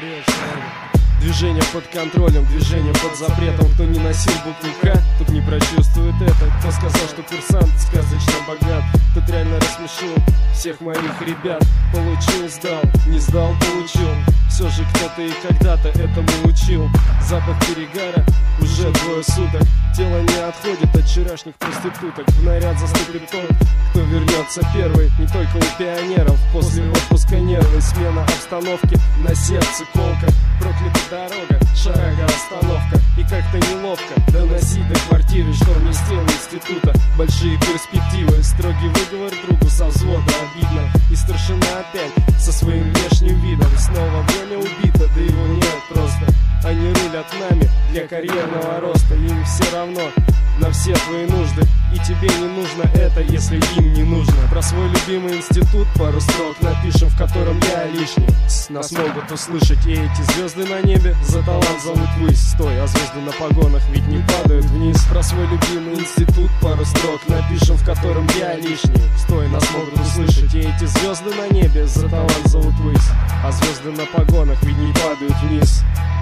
Движение под контролем, движение под запретом. Кто не носил букву К, тот не прочувствует это. Кто сказал, что курсант сказочно богат, тот реально рассмешил всех моих ребят. Получил, сдал, не сдал, получил. Все же кто-то и когда-то этому учил. Запах перегара уже 2 суток. Тело не отходит от вчерашних проституток. В наряд заступит тот, кто вернется первый. Не только у пионеров, после отпуска нервы. Смена обстановки, на сердце колка. Проклята дорога, шарага остановка. И как-то неловко доносить до квартиры, что вместил института. Большие перспективы, строгий выговор другу со взвода обидно. И старшина опять со своим внешним видом. Снова время убито, да его нет просто. Они рулят нами для карьерного роста. Им все равно на все твои нужды. И тебе не нужно это, если им не нужно. Про свой любимый институт пару строк напишем, в котором я лишний. Нас могут услышать и эти звезды на небе. За талант зовут ввысь. Стой, а звезды на погонах ведь не падают вниз. Про свой любимый институт пару строк напишем, в котором я лишний. Стой, нас могут услышать и эти звезды на небе. За талант зовут ввысь. А звезды на погонах ведь не падают вниз.